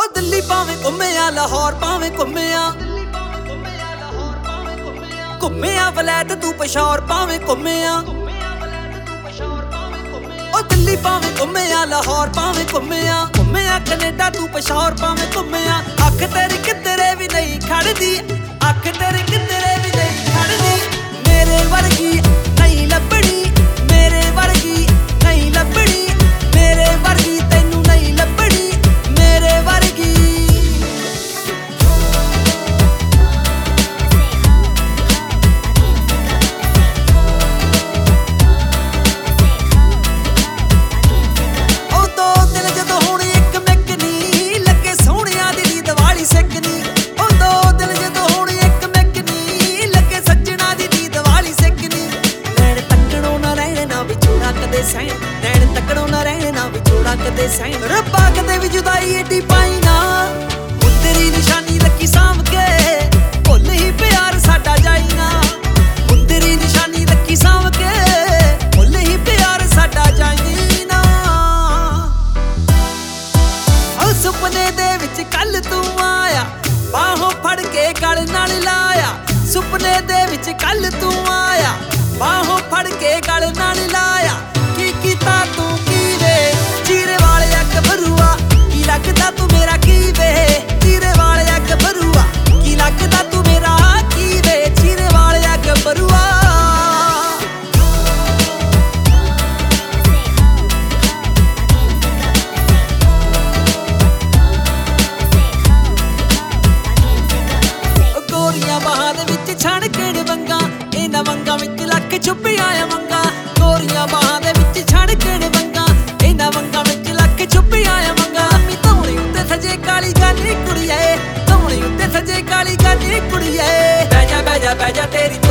ओ दिल्ली भावें घुम्मिया लाहौर भावें घुम्मिया घुम्मिया वलैत तू पेशौर भावें घुम्मिया ओ दिल्ली भावें घुम्मिया लाहौर भावें घुम्मिया घुम्मिया कनेडा तू पेशौर भावें घुम्मिया अख तेरी किधरे भी नहीं खड़दी अख तेरी किधरे भी नहीं खड़दी मेरे वर्गी नहीं लभनी मेरे वर्गी नहीं लभनी मेरे वर्गी तैनू नहीं लभनी मेरे वर्गी नैन तकड़ों ना रहने ना विछोड़ा कदे सैन रब्बा कदे भी जुदाई एडी पाई ना मुंदरी निशानी रखी साम के भुल ही प्यार साडा जाई ना मुंदरी निशानी रखी साम के भुल ही प्यार साडा जाई ना ओ सुपने दे विच कल तू आया बाहों फड़ के गल नाल लाया सुपने दे विच कल तू आया बाहों फड़ के गल नाल लाया कीता तू की वे चीरे वाले गभरुआ की लगदा तू मेरा की वे चीरे वाले गभरुआ की लगदा तू मेरा की वे चीरे वाले गभरुआ गोरियां बाहां दे विच छण केड़ वंगा इन्हां वंगां विच लख छुपी आया वंगा गोरियां बाहां दे विच छण केड़ वंगा इन्हां वंगां विच लख छुपी आया वंगा लम्मी धौणी उत्ते सजे काली गानी कुड़िए धौणी उत्ते सजे काली गानी कुड़िए बह जा तेरी